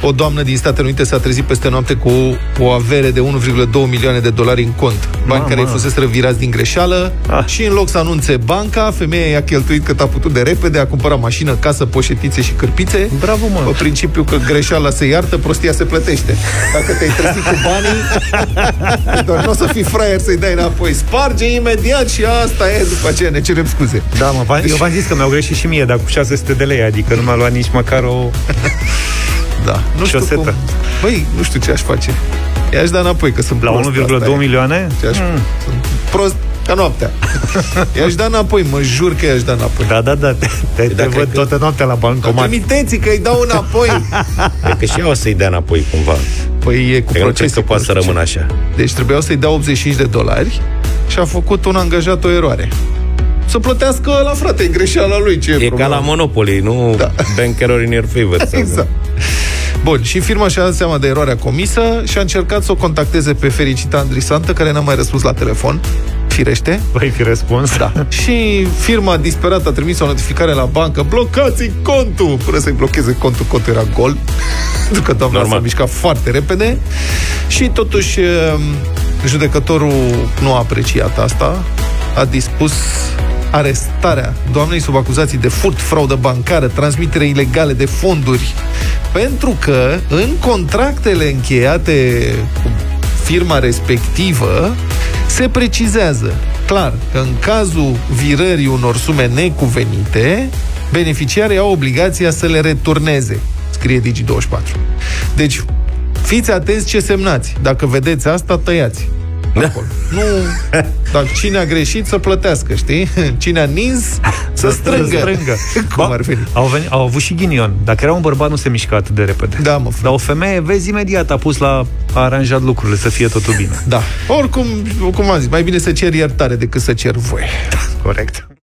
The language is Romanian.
O doamnă din Statele Unite s-a trezit peste noapte cu o avere de 1,2 milioane de dolari în cont. Bani care îi fusese virați din greșeală și în loc să anunțe banca, femeia i-a cheltuit cât a putut de repede, a cumpărat mașină, casă, poșetițe și cârpițe. Bravo, mă! Pe principiu că greșeala se iartă, prostia se plătește. Dacă te-ai trezit cu banii, doar nu o să fii fraier să-i dai înapoi. Sparge imediat și asta e, după aceea ne cerem scuze. Da, mă, eu v-am zis că mi-au greșit și mie, dar cu 600 de lei, adică nu mi-a luat nici măcar o... Da, nu știu cum. Băi, nu știu ce aș face. I-aș da înapoi, că sunt la prost. La 1,2 milioane? Sunt prost ca noaptea. I-aș da înapoi, mă jur că i-aș da înapoi. Da. Te văd toată noaptea la bancomat. Trimiteți că îi dau înapoi. E că și ea o să-i dea înapoi cumva. Păi e cu proces. Că poate să rămână așa. Deci trebuiau să-i dea $85 și a făcut un angajat o eroare. Să plătească la frate, e greșeala lui. Ce e ca la Monopoly, nu bank error in your favor. Exact. Bun, și firma și-a dat seama de eroarea comisă și a încercat să o contacteze pe fericita Andrisantă, care n-a mai răspuns la telefon. Firește. Păi fi răspuns. Da. Și firma disperată a trimis o notificare la bancă: blocați contul! Până să-i blocheze contul era gol. Pentru că doamna s-a mișcat foarte repede. Și totuși judecătorul nu a apreciat asta. A dispus arestarea doamnei sub acuzații de furt, fraudă bancară, transmitere ilegale de fonduri, pentru că în contractele încheiate cu firma respectivă se precizează clar că în cazul virării unor sume necuvenite, beneficiarii au obligația să le returneze, scrie Digi24. Deci, fiți atenți ce semnați. Dacă vedeți asta, tăiați. Acolo. Nu, dar cine a greșit să plătească, știi? Cine a nins să strângă. Cum ar veni? Au avut și ghinion. Dacă era un bărbat, nu se mișcă atât de repede. Da, mă, frate. Dar o femeie, vezi, imediat a aranjat lucrurile să fie totul bine. Da. Oricum, cum am zis, mai bine să cer iertare decât să cer voie. Da, corect.